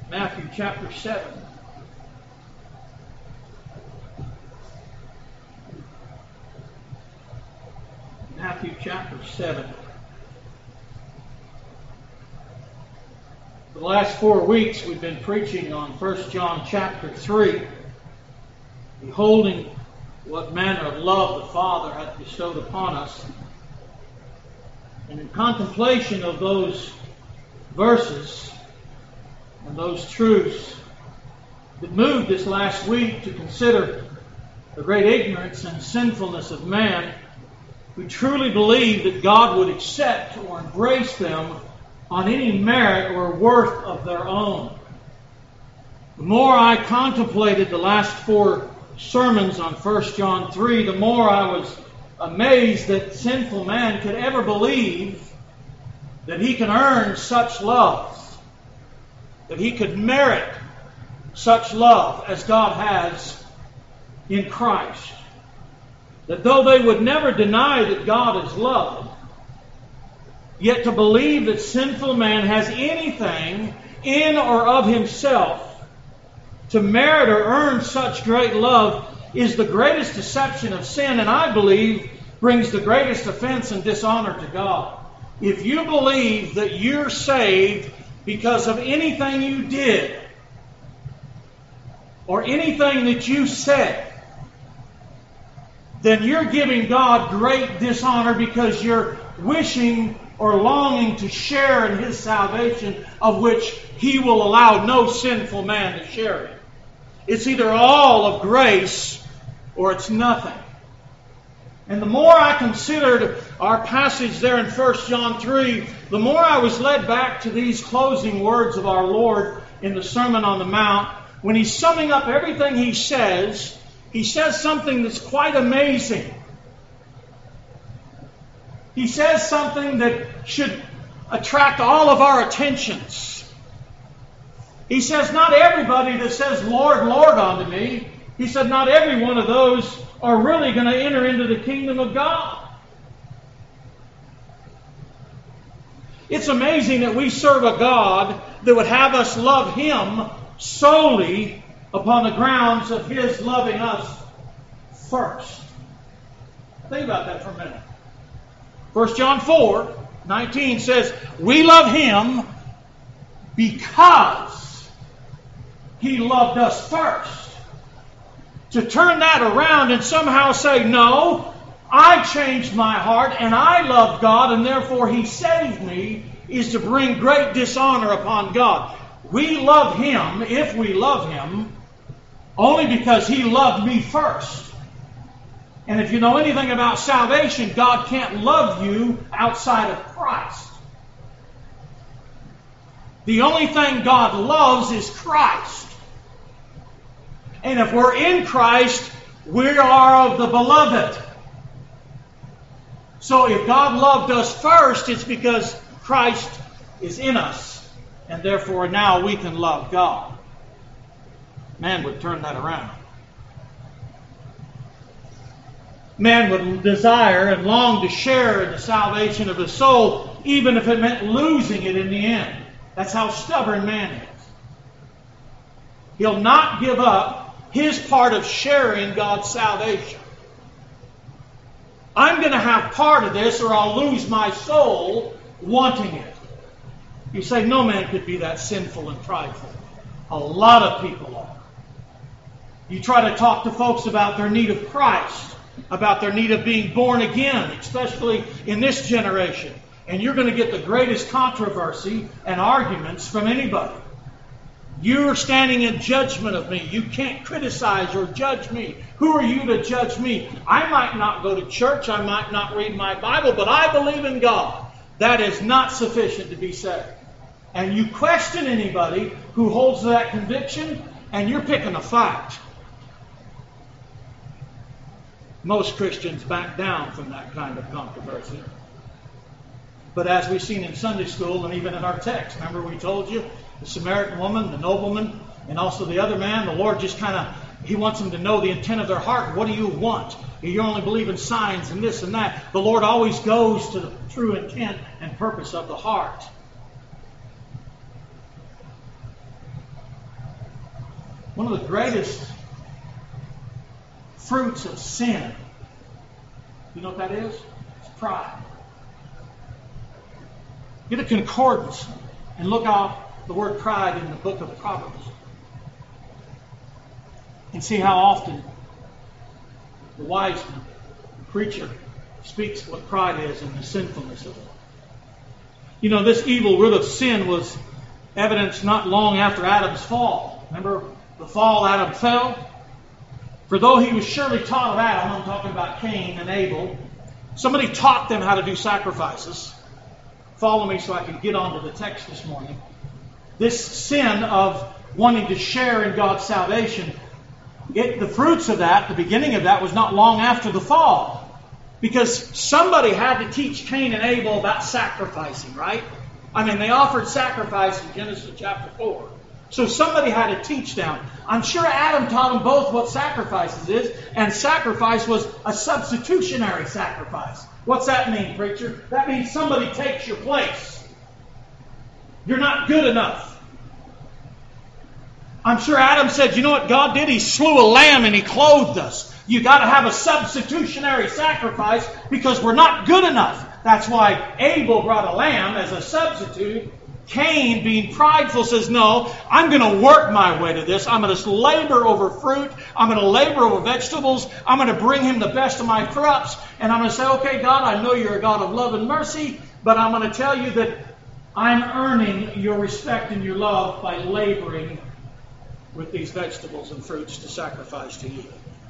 Matthew chapter 7. Matthew chapter 7. For the last 4 weeks we've been preaching on 1 John chapter 3, beholding what manner of love the Father hath bestowed upon us. And in contemplation of those verses and those truths, it moved this last week to consider the great ignorance and sinfulness of man who truly believed that God would accept or embrace them on any merit or worth of their own. The more I contemplated the last 4 sermons on 1 John 3, the more I was amazed that sinful man could ever believe that he can earn such love, that he could merit such love as God has in Christ. That though they would never deny that God is love, yet to believe that sinful man has anything in or of himself to merit or earn such great love is the greatest deception of sin, and I believe brings the greatest offense and dishonor to God. If you believe that you're saved because of anything you did or anything that you said, then you're giving God great dishonor because you're wishing or longing to share in His salvation, of which He will allow no sinful man to share in. It's either all of grace or it's nothing. And the more I considered our passage there in 1 John 3, the more I was led back to these closing words of our Lord in the Sermon on the Mount. When He's summing up everything He says something that's quite amazing. He says something that should attract all of our attentions. He says, not everybody that says, Lord, Lord unto me, He said, not every one of those are really going to enter into the kingdom of God. It's amazing that we serve a God that would have us love Him solely upon the grounds of His loving us first. Think about that for a minute. 1 John 4:19 says, we love Him because He loved us first. To turn that around and somehow say, no, I changed my heart and I love God and therefore He saved me, is to bring great dishonor upon God. We love Him, if we love Him, only because He loved me first. And if you know anything about salvation, God can't love you outside of Christ. The only thing God loves is Christ. And if we're in Christ, we are of the beloved. So if God loved us first, it's because Christ is in us. And therefore now we can love God. Man would turn that around. Man would desire and long to share in the salvation of his soul, even if it meant losing it in the end. That's how stubborn man is. He'll not give up his part of sharing God's salvation. I'm going to have part of this or I'll lose my soul wanting it. You say, no man could be that sinful and prideful. A lot of people are. You try to talk to folks about their need of Christ, about their need of being born again, especially in this generation, and you're going to get the greatest controversy and arguments from anybody. You're standing in judgment of me. You can't criticize or judge me. Who are you to judge me? I might not go to church. I might not read my Bible, but I believe in God. That is not sufficient to be saved. And you question anybody who holds that conviction, and you're picking a fight. Most Christians back down from that kind of controversy. But as we've seen in Sunday school and even in our text, remember we told you, the Samaritan woman, the nobleman, and also the other man, the Lord just He wants them to know the intent of their heart. What do you want? You only believe in signs and this and that. The Lord always goes to the true intent and purpose of the heart. One of the greatest fruits of sin, you know what that is? It's pride. Get a concordance and look out the word pride in the book of Proverbs. And see how often the wise preacher speaks what pride is and the sinfulness of it. You know, this evil root of sin was evidenced not long after Adam's fall. Remember the fall, Adam fell? For though he was surely taught of Adam, I'm talking about Cain and Abel, somebody taught them how to do sacrifices. Follow me so I can get on to the text this morning. This sin of wanting to share in God's salvation, the fruits of that, the beginning of that, was not long after the fall. Because somebody had to teach Cain and Abel about sacrificing, right? I mean, they offered sacrifice in Genesis chapter 4. So somebody had to teach them. I'm sure Adam taught them both what sacrifices is, and sacrifice was a substitutionary sacrifice. What's that mean, preacher? That means somebody takes your place. You're not good enough. I'm sure Adam said, you know what God did? He slew a lamb and He clothed us. You got to have a substitutionary sacrifice because we're not good enough. That's why Abel brought a lamb as a substitute. Cain, being prideful, says, no, I'm going to work my way to this. I'm going to labor over fruit. I'm going to labor over vegetables. I'm going to bring Him the best of my crops. And I'm going to say, okay, God, I know You're a God of love and mercy, but I'm going to tell You that I'm earning Your respect and Your love by laboring with these vegetables and fruits to sacrifice to You.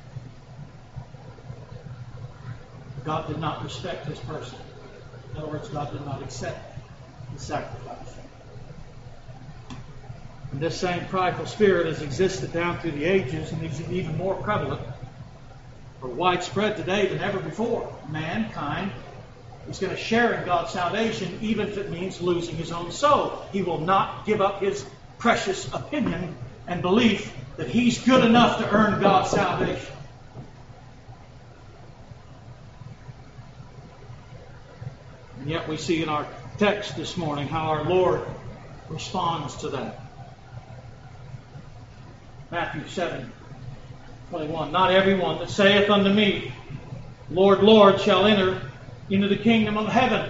God did not respect His person. In other words, God did not accept the sacrifice. And this same prideful spirit has existed down through the ages and is even more prevalent or widespread today than ever before. Mankind is going to share in God's salvation even if it means losing his own soul. He will not give up his precious opinion and belief that he's good enough to earn God's salvation. And yet we see in our text this morning how our Lord responds to that. Matthew 7:21. Not everyone that saith unto me, Lord, Lord, shall enter into the kingdom of heaven.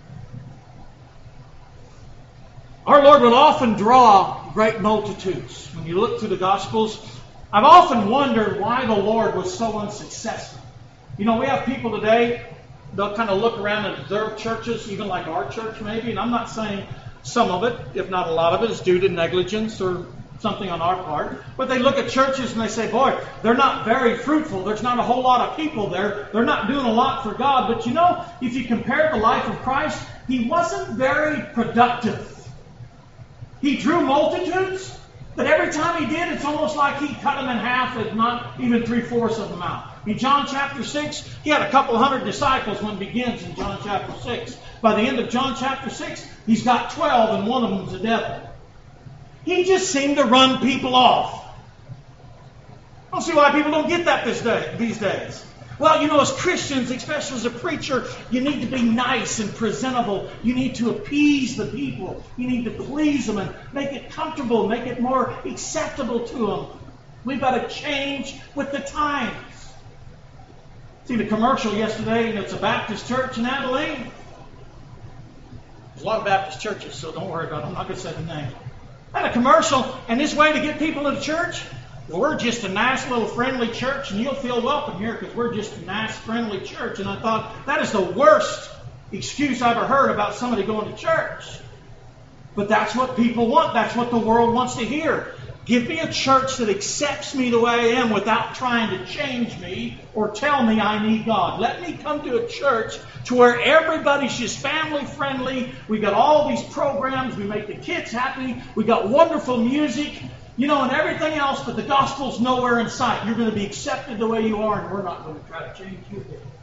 Our Lord will often draw great multitudes. When you look through the Gospels, I've often wondered why the Lord was so unsuccessful. You know, we have people today, they'll kind of look around and observe churches, even like our church maybe, and I'm not saying some of it, if not a lot of it, is due to negligence or something on our part. But they look at churches and they say, boy, they're not very fruitful. There's not a whole lot of people there. They're not doing a lot for God. But you know, if you compare the life of Christ, He wasn't very productive. He drew multitudes, but every time He did, it's almost like He cut them in half, if not even 3/4 of them out. In John chapter 6, He had a couple hundred disciples when it begins in John chapter 6. By the end of John chapter 6, He's got 12 and one of them's a devil. He just seemed to run people off. I don't see why people don't get that these days. Well, you know, as Christians, especially as a preacher, you need to be nice and presentable. You need to appease the people. You need to please them and make it comfortable, make it more acceptable to them. We've got to change with the times. See the commercial yesterday, and it's a Baptist church in Abilene. There's a lot of Baptist churches, so don't worry about it. I'm not going to say the name. I had a commercial, and this way to get people to the church, well, we're just a nice little friendly church, and you'll feel welcome here because we're just a nice friendly church. And I thought, that is the worst excuse I ever heard about somebody going to church. But that's what people want. That's what the world wants to hear. Give me a church that accepts me the way I am without trying to change me or tell me I need God. Let me come to a church to where everybody's just family friendly. We got all these programs. We make the kids happy. We got wonderful music, you know, and everything else, but the gospel's nowhere in sight. You're going to be accepted the way you are, and we're not going to try to change you.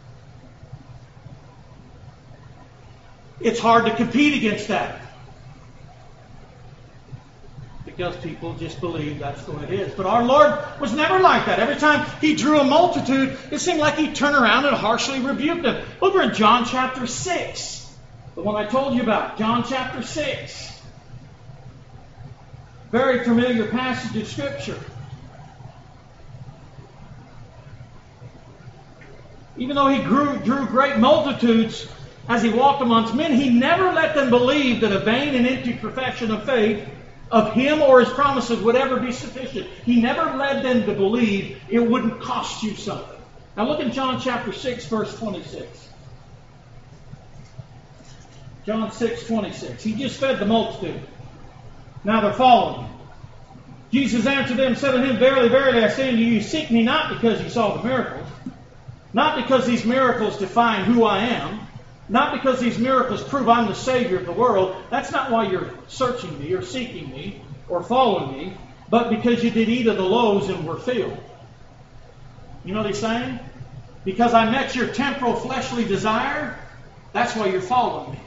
It's hard to compete against that. Because people just believe that's the way it is. But our Lord was never like that. Every time He drew a multitude, it seemed like He'd turn around and harshly rebuke them. Over in John chapter 6, the one I told you about, John chapter 6. Very familiar passage of Scripture. Even though he drew great multitudes as he walked amongst men, he never let them believe that a vain and empty profession of faith of him or his promises would ever be sufficient. He never led them to believe it wouldn't cost you something. Now look in John chapter 6, verse 26. John 6:26. He just fed the multitude. Now they're following him. Jesus answered them and said to him, Verily, verily, I say unto you, you seek me not because you saw the miracles, not because these miracles define who I am, not because these miracles prove I'm the Savior of the world. That's not why you're searching me or seeking me or following me, but because you did eat of the loaves and were filled. You know what he's saying? Because I met your temporal fleshly desire, that's why you're following me.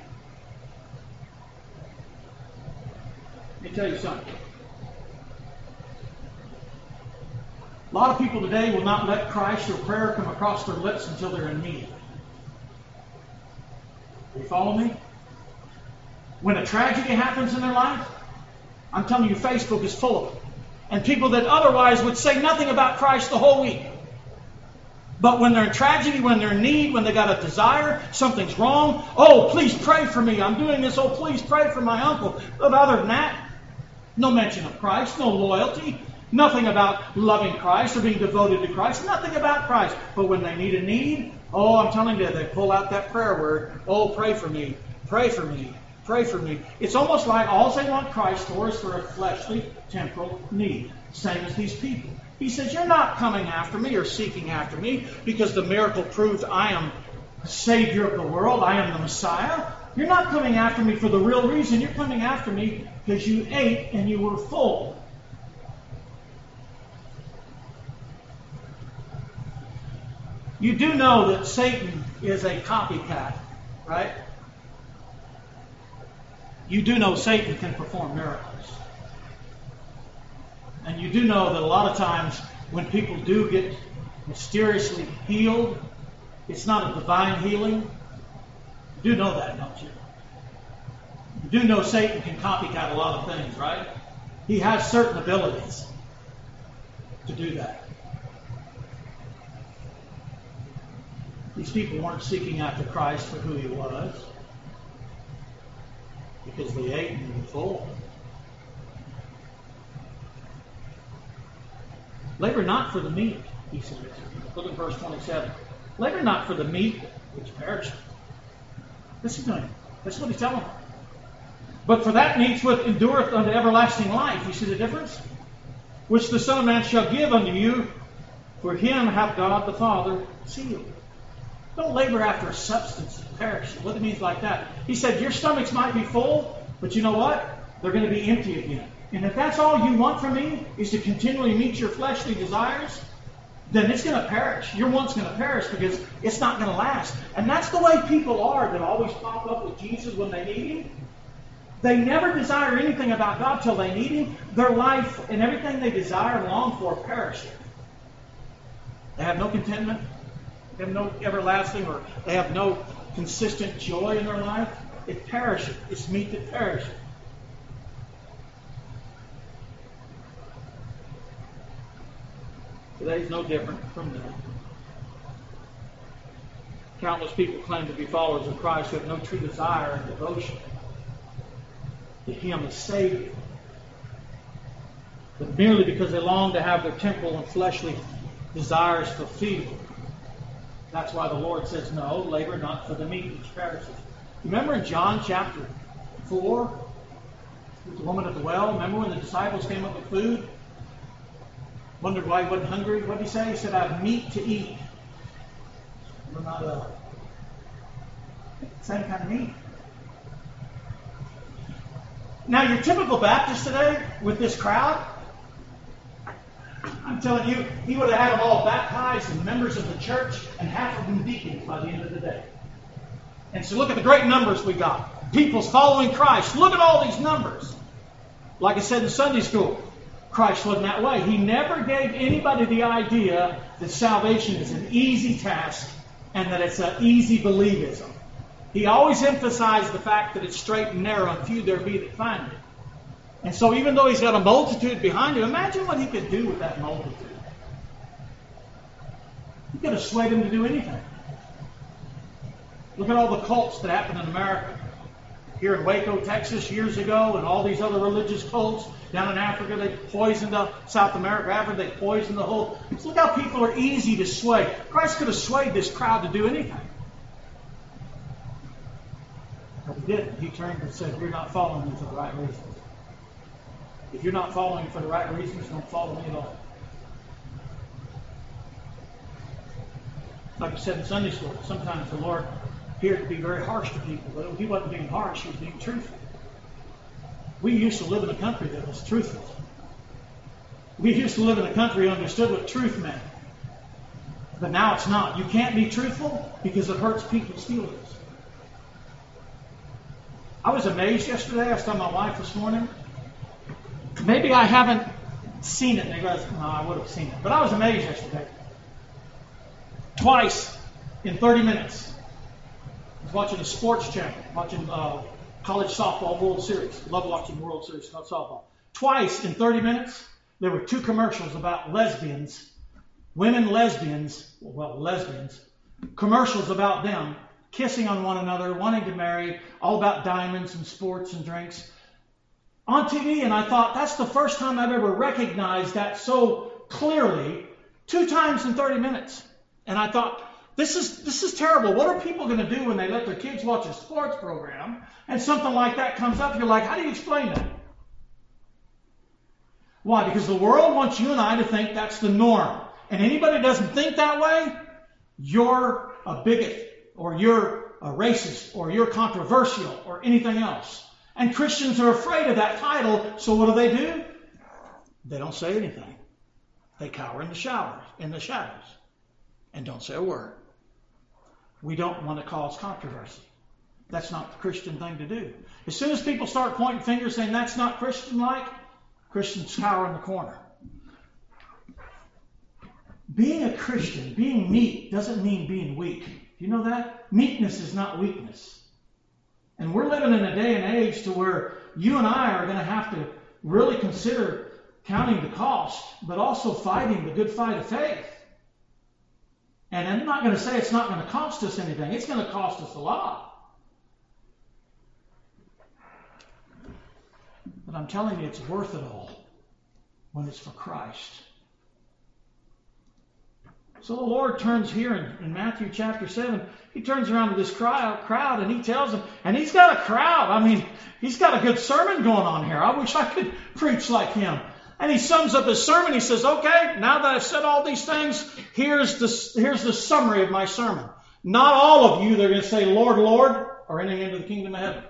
Let me tell you something. A lot of people today will not let Christ or prayer come across their lips until they're in need. You follow me? When a tragedy happens in their life, I'm telling you, Facebook is full of it. And people that otherwise would say nothing about Christ the whole week. But when they're in tragedy, when they're in need, when they got a desire, something's wrong. Oh, please pray for me. I'm doing this. Oh, please pray for my uncle. But other than that, no mention of Christ, no loyalty, nothing about loving Christ or being devoted to Christ, nothing about Christ. But when they need a need, oh, I'm telling you, they pull out that prayer word. Oh, pray for me, pray for me, pray for me. It's almost like all they want Christ for is for a fleshly, temporal need. Same as these people. He says, you're not coming after me or seeking after me because the miracle proved I am the Savior of the world. I am the Messiah. You're not coming after me for the real reason. You're coming after me because you ate and you were full. You do know that Satan is a copycat, right? You do know Satan can perform miracles. And you do know that a lot of times when people do get mysteriously healed, it's not a divine healing. You do know that, don't you? You do know Satan can copycat a lot of things, right? He has certain abilities to do that. These people weren't seeking after Christ for who he was because they ate and were full. Labor not for the meat, he says. Look at verse 27. Labor not for the meat which perisheth. Listen to him. That's what he's telling them. But for that meat which endureth unto everlasting life. You see the difference? Which the Son of Man shall give unto you, for him hath God the Father sealed. Don't labor after a substance that perishes. What it means like that. He said, your stomachs might be full, but you know what? They're going to be empty again. And if that's all you want from me, is to continually meet your fleshly desires, then it's going to perish. Your want's going to perish because it's not going to last. And that's the way people are that always pop up with Jesus when they need him. They never desire anything about God till they need him. Their life and everything they desire and long for perishes. They have no contentment. They have no everlasting, or they have no consistent joy in their life. It perishes. It's meat that perishes. Today's no different from that. Countless people claim to be followers of Christ who have no true desire and devotion to him as Savior, but merely because they long to have their temporal and fleshly desires fulfilled. That's why the Lord says, no, labor not for the meat which perishes. Remember in John chapter 4, with the woman at the well? Remember when the disciples came up with food? Wondered why he wasn't hungry. What did he say? He said, I have meat to eat. We're not same kind of meat. Now, your typical Baptist today, with this crowd, I'm telling you, he would have had them all baptized and members of the church and half of them deacons by the end of the day. And so look at the great numbers we got. People's following Christ. Look at all these numbers. Like I said in Sunday school, Christ wasn't that way. He never gave anybody the idea that salvation is an easy task and that it's an easy believism. He always emphasized the fact that it's straight and narrow and few there be that find it. And so even though he's got a multitude behind him, imagine what he could do with that multitude. He could have swayed him to do anything. Look at all the cults that happened in America. Here in Waco, Texas, years ago, and all these other religious cults. Down in Africa, they poisoned South America, they poisoned the whole. So look how people are easy to sway. Christ could have swayed this crowd to do anything. But he didn't. He turned and said, you're not following me for the right reasons. If you're not following me for the right reasons, don't follow me at all. Like I said in Sunday school, sometimes the Lord appeared to be very harsh to people, but he wasn't being harsh, he was being truthful. We used to live in a country that was truthful. We used to live in a country that understood what truth meant. But now it's not. You can't be truthful because it hurts people's feelings. I was amazed yesterday. I was telling my wife this morning. Maybe I haven't seen it. Maybe I would have seen it. But I was amazed yesterday. Twice in 30 minutes. I was watching a sports channel, watching college softball World Series. Love watching World Series softball. Twice in 30 minutes, there were 2 commercials about lesbians, women lesbians, commercials about them kissing on one another, wanting to marry, all about diamonds and sports and drinks on TV. And I thought, that's the first time I've ever recognized that so clearly, 2 times in 30 minutes. And I thought, this is terrible. What are people going to do when they let their kids watch a sports program and something like that comes up? You're like, how do you explain that? Why? Because the world wants you and I to think that's the norm. And anybody who doesn't think that way, you're a bigot, or you're a racist, or you're controversial, or anything else. And Christians are afraid of that title, so what do? They don't say anything. They cower in the shadows, and don't say a word. We don't want to cause controversy. That's not the Christian thing to do. As soon as people start pointing fingers saying that's not Christian-like, Christians cower in the corner. Being a Christian, being meek, doesn't mean being weak. Do you know that? Meekness is not weakness. And we're living in a day and age to where you and I are going to have to really consider counting the cost, but also fighting the good fight of faith. And I'm not going to say it's not going to cost us anything. It's going to cost us a lot. But I'm telling you, it's worth it all when it's for Christ. So the Lord turns here in Matthew chapter 7, he turns around to this crowd and he tells them, and he's got a crowd. I mean, he's got a good sermon going on here. I wish I could preach like him. And he sums up his sermon. He says, okay, now that I've said all these things, here's the summary of my sermon. Not all of you that are going to say, Lord, Lord, are entering into the kingdom of heaven.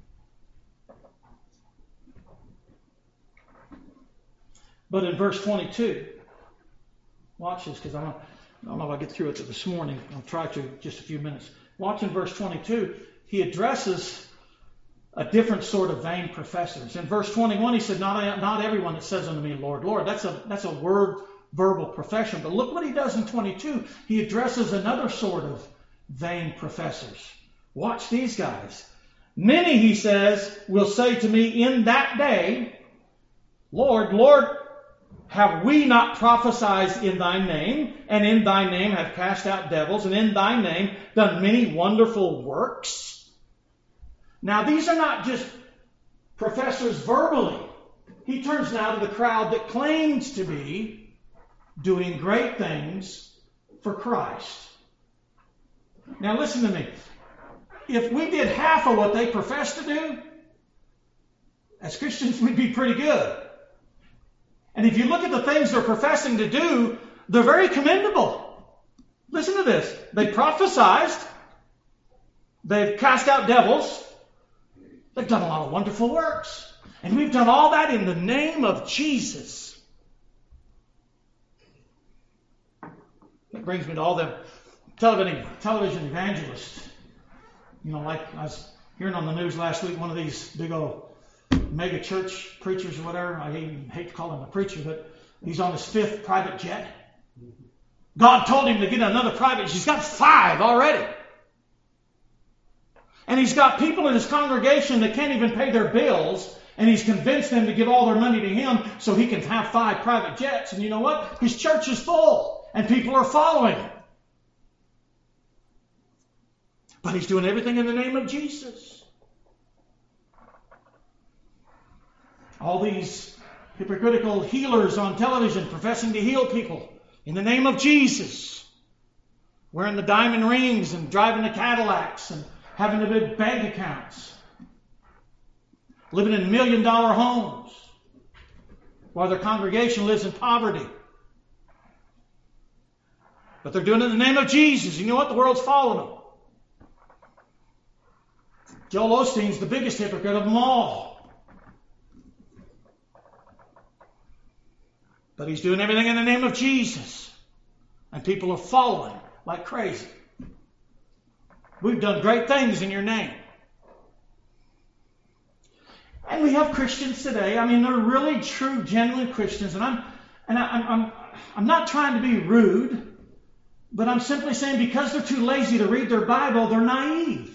But in verse 22, watch this, because I don't know if I'll get through it this morning. I'll try to just a few minutes. Watch in verse 22, he addresses a different sort of vain professors. In verse 21, he said, not everyone that says unto me, Lord, Lord. That's a verbal profession. But look what he does in 22. He addresses another sort of vain professors. Watch these guys. Many, he says, will say to me in that day, Lord, Lord, have we not prophesied in thy name, and in thy name have cast out devils, and in thy name done many wonderful works? Now, these are not just professors verbally. He turns now to the crowd that claims to be doing great things for Christ. Now, listen to me. If we did half of what they profess to do, as Christians, we'd be pretty good. And if you look at the things they're professing to do, they're very commendable. Listen to this. They prophesied. They've cast out devils. They've done a lot of wonderful works. And we've done all that in the name of Jesus. That brings me to all the television evangelists. You know, like I was hearing on the news last week, one of these big old mega church preachers or whatever. I even hate to call him a preacher, but he's on his 5th private jet. God told him to get another private. He's got 5 already. And he's got people in his congregation that can't even pay their bills, and he's convinced them to give all their money to him so he can have 5 private jets. And you know what? His church is full, and people are following him. But he's doing everything in the name of Jesus. All these hypocritical healers on television professing to heal people in the name of Jesus, wearing the diamond rings and driving the Cadillacs and having the big bank accounts, living in $1 million homes while their congregation lives in poverty. But they're doing it in the name of Jesus. You know what? The world's following them. Joel Osteen's the biggest hypocrite of them all. But he's doing everything in the name of Jesus. And people are following like crazy. We've done great things in your name. And we have Christians today. I mean, they're really true, genuine Christians. And I'm not trying to be rude, but I'm simply saying because they're too lazy to read their Bible, they're naive.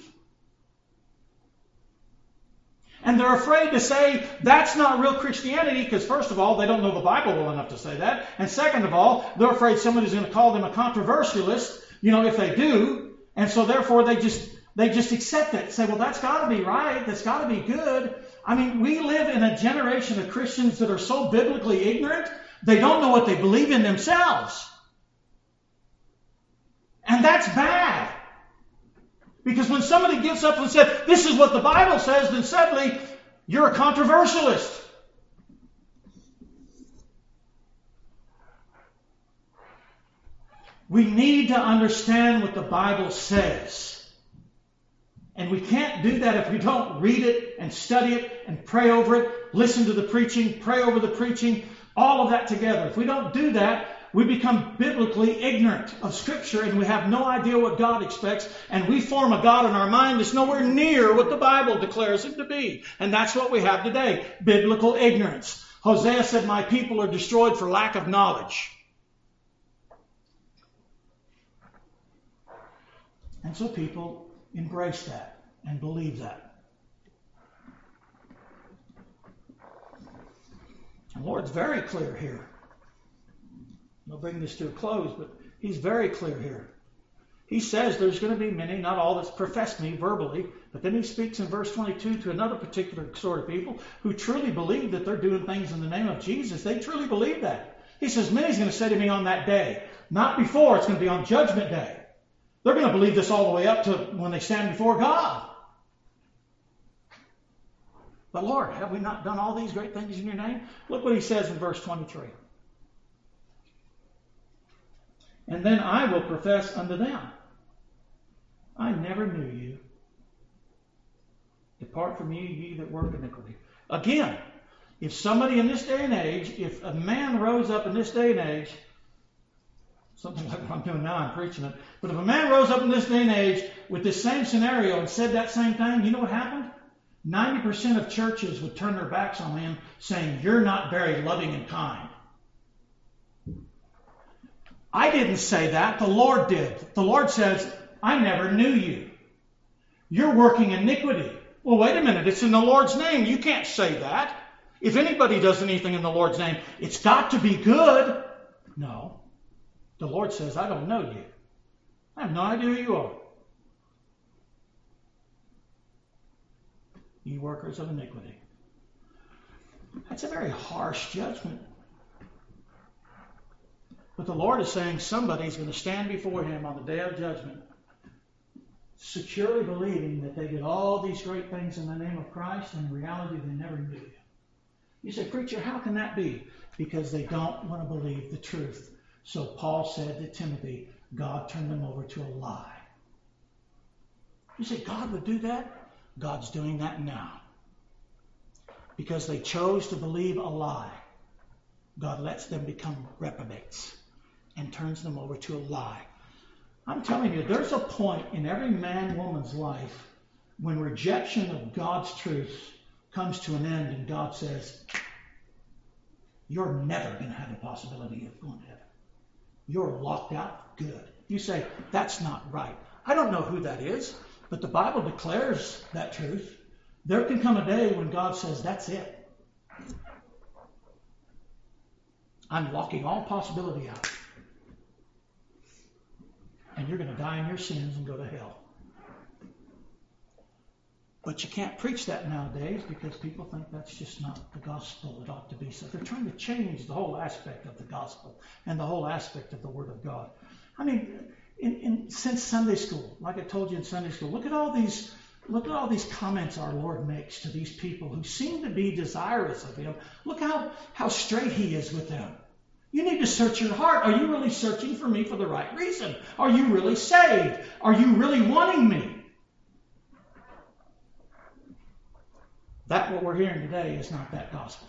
And they're afraid to say that's not real Christianity because, first of all, they don't know the Bible well enough to say that. And second of all, they're afraid somebody's going to call them a controversialist, if they do. And so therefore they just accept it. Say, well, that's got to be right. That's got to be good. I mean, we live in a generation of Christians that are so biblically ignorant, they don't know what they believe in themselves. And that's bad. Because when somebody gets up and says, this is what the Bible says, then suddenly you're a controversialist. We need to understand what the Bible says. And we can't do that if we don't read it and study it and pray over it, listen to the preaching, pray over the preaching, all of that together. If we don't do that, we become biblically ignorant of Scripture and we have no idea what God expects, and we form a God in our mind that's nowhere near what the Bible declares him to be. And that's what we have today, biblical ignorance. Hosea said, my people are destroyed for lack of knowledge. And so people embrace that and believe that. The Lord's very clear here. I'll bring this to a close, but he's very clear here. He says there's going to be many, not all that's profess me verbally, but then he speaks in verse 22 to another particular sort of people who truly believe that they're doing things in the name of Jesus. They truly believe that. He says, many's going to say to me on that day, not before, it's going to be on Judgment Day. They're going to believe this all the way up to when they stand before God. But Lord, have we not done all these great things in your name? Look what he says in verse 23. And then I will profess unto them, I never knew you. Depart from me, ye that work iniquity. Again, if somebody in this day and age, if a man rose up in this day and age, something like what I'm doing now, I'm preaching it, but if a man rose up in this day and age with this same scenario and said that same thing, you know what happened? 90% of churches would turn their backs on him, saying, you're not very loving and kind. I didn't say that. The Lord did. The Lord says, I never knew you. You're working iniquity. Well, wait a minute. It's in the Lord's name. You can't say that. If anybody does anything in the Lord's name, it's got to be good. No. The Lord says, I don't know you. I have no idea who you are. You workers of iniquity. That's a very harsh judgment. But the Lord is saying somebody's going to stand before him on the day of judgment, securely believing that they did all these great things in the name of Christ, and in reality they never knew him. You say, preacher, how can that be? Because they don't want to believe the truth. So Paul said to Timothy, God turned them over to a lie. You say, God would do that? God's doing that now. Because they chose to believe a lie, God lets them become reprobates and turns them over to a lie. I'm telling you, there's a point in every man, woman's life when rejection of God's truth comes to an end and God says, you're never going to have a possibility of going to heaven. You're locked out good. You say, that's not right. I don't know who that is, but the Bible declares that truth. There can come a day when God says, that's it. I'm locking all possibility out. And you're going to die in your sins and go to hell. But you can't preach that nowadays because people think that's just not the gospel. It ought to be so. They're trying to change the whole aspect of the gospel and the whole aspect of the Word of God. I mean, since Sunday school, like I told you in Sunday school, look at all these comments our Lord makes to these people who seem to be desirous of Him. Look how straight He is with them. You need to search your heart. Are you really searching for me for the right reason? Are you really saved? Are you really wanting me? That what we're hearing today is not that gospel.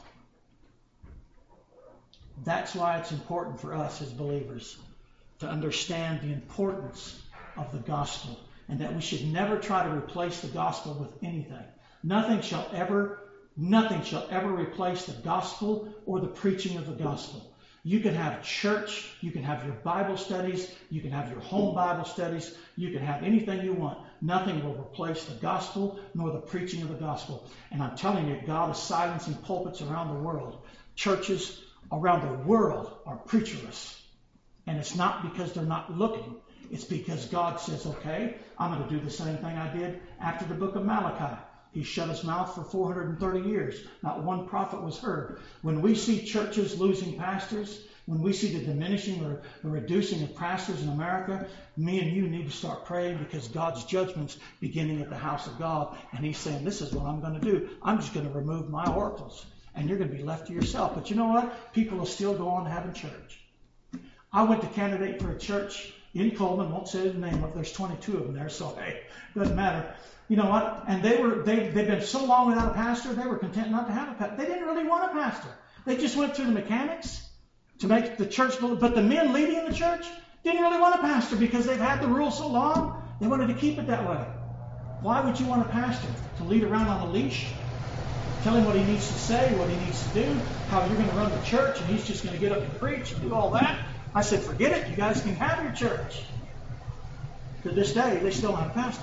That's why it's important for us as believers to understand the importance of the gospel and that we should never try to replace the gospel with anything. Nothing shall ever replace the gospel or the preaching of the gospel. You can have church, you can have your Bible studies, you can have your home Bible studies, you can have anything you want. Nothing will replace the gospel nor the preaching of the gospel. And I'm telling you, God is silencing pulpits around the world. Churches around the world are preacherless. And it's not because they're not looking. It's because God says, okay, I'm going to do the same thing I did after the book of Malachi. He shut his mouth for 430 years. Not one prophet was heard. When we see churches losing pastors, when we see the diminishing or the reducing of pastors in America, me and you need to start praying because God's judgment's beginning at the house of God. And He's saying, this is what I'm going to do. I'm just going to remove my oracles. And you're going to be left to yourself. But you know what? People will still go on having church. I went to candidate for a church in Coleman. Won't say the name of it. There's 22 of them there, so hey, doesn't matter. You know what? And they've been so long without a pastor, they were content not to have a pastor. They didn't really want a pastor. They just went through the mechanics to make the church, but the men leading the church didn't really want a pastor because they've had the rule so long, they wanted to keep it that way. Why would you want a pastor? To lead around on a leash? Tell him what he needs to say, what he needs to do, how you're going to run the church, and he's just going to get up and preach and do all that? I said, forget it. You guys can have your church. To this day, they still don't have a pastor.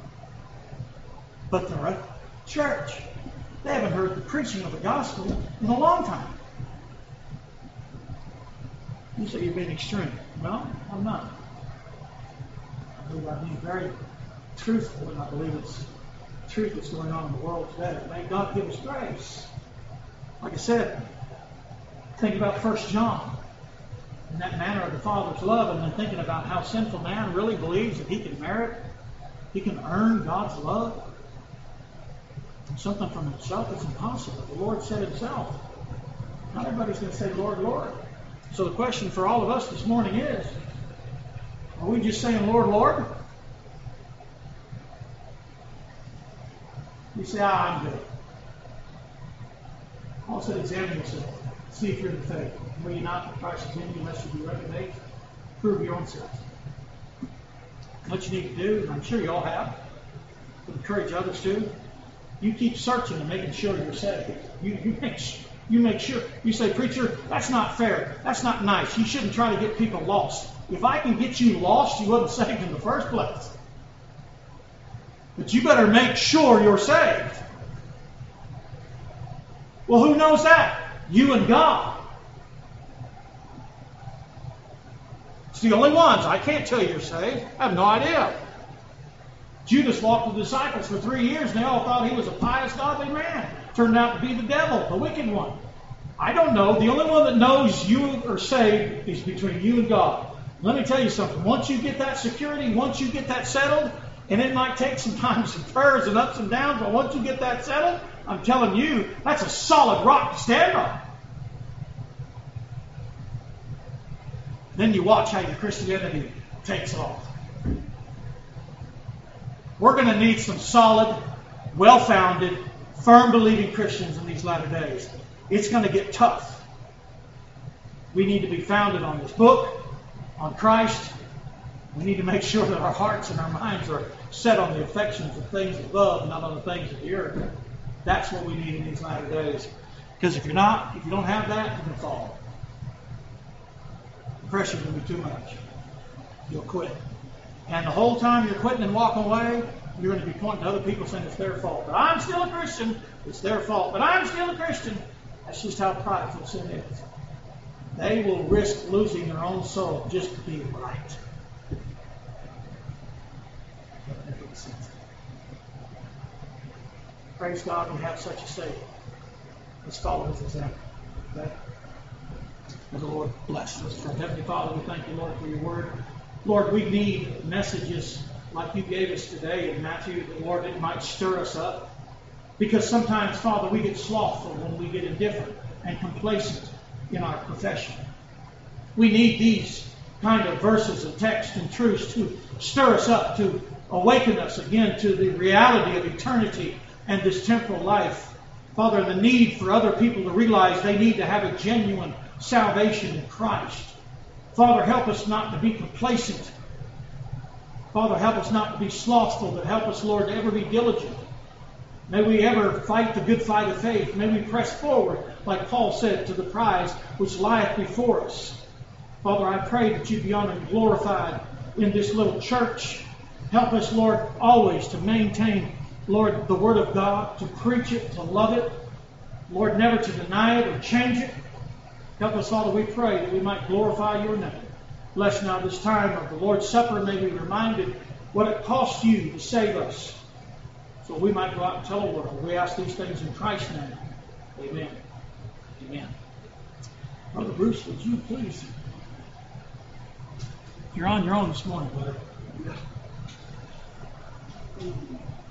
But they're a church. They haven't heard the preaching of the gospel in a long time. You say you're being extreme. Well, I'm not. I believe I'm being very truthful, and I believe it's truth that's going on in the world today. May God give us grace. Like I said, think about 1 John and that manner of the Father's love, and then thinking about how sinful man really believes that he can merit, he can earn God's love. Something from himself is impossible. The Lord said Himself. Not everybody's going to say, Lord, Lord. So the question for all of us this morning is, are we just saying, Lord, Lord? You say, I'm good. Paul said, examine yourself. See if you're in the faith. Will you not, if Christ is in you, unless you be ready, prove your own self. What you need to do, and I'm sure you all have, to encourage others to, you keep searching and making sure you're saved. You make sure. You say, preacher, that's not fair. That's not nice. You shouldn't try to get people lost. If I can get you lost, you wasn't saved in the first place. But you better make sure you're saved. Well, who knows that? You and God. It's the only ones. I can't tell you you're saved. I have no idea. Judas walked with the disciples for 3 years, and they all thought he was a pious, godly man. Turned out to be the devil, the wicked one. I don't know. The only one that knows you are saved is between you and God. Let me tell you something. Once you get that security, once you get that settled, and it might take some time, some prayers and ups and downs, but once you get that settled, I'm telling you, that's a solid rock to stand on. Then you watch how your Christianity takes off. We're going to need some solid, well-founded, firm-believing Christians in these latter days. It's going to get tough. We need to be founded on this book, on Christ. We need to make sure that our hearts and our minds are set on the affections of things above, not on the things of the earth. That's what we need in these latter days. Because if you don't have that, you're going to fall. The pressure's going to be too much. You'll quit. And the whole time you're quitting and walking away, you're going to be pointing to other people saying it's their fault. But I'm still a Christian. It's their fault. But I'm still a Christian. That's just how prideful sin is. They will risk losing their own soul just to be right. Praise God we have such a Savior. Let's follow His example. Okay? May the Lord bless us. Heavenly Father, we thank you, Lord, for your word. Lord, we need messages like you gave us today in Matthew, that, Lord, it might stir us up. Because sometimes, Father, we get slothful when we get indifferent and complacent in our profession. We need these kind of verses and texts and truths to stir us up, to awaken us again to the reality of eternity and this temporal life. Father, the need for other people to realize they need to have a genuine salvation in Christ. Father, help us not to be complacent. Father, help us not to be slothful, but help us, Lord, to ever be diligent. May we ever fight the good fight of faith. May we press forward, like Paul said, to the prize which lieth before us. Father, I pray that you be honored and glorified in this little church. Help us, Lord, always to maintain, Lord, the Word of God, to preach it, to love it. Lord, never to deny it or change it. Help us, Father, we pray that we might glorify your name. Bless now this time of the Lord's Supper. May we be reminded what it cost you to save us, so we might go out and tell the world. We ask these things in Christ's name. Amen. Amen. Brother Bruce, would you please? You're on your own this morning, brother.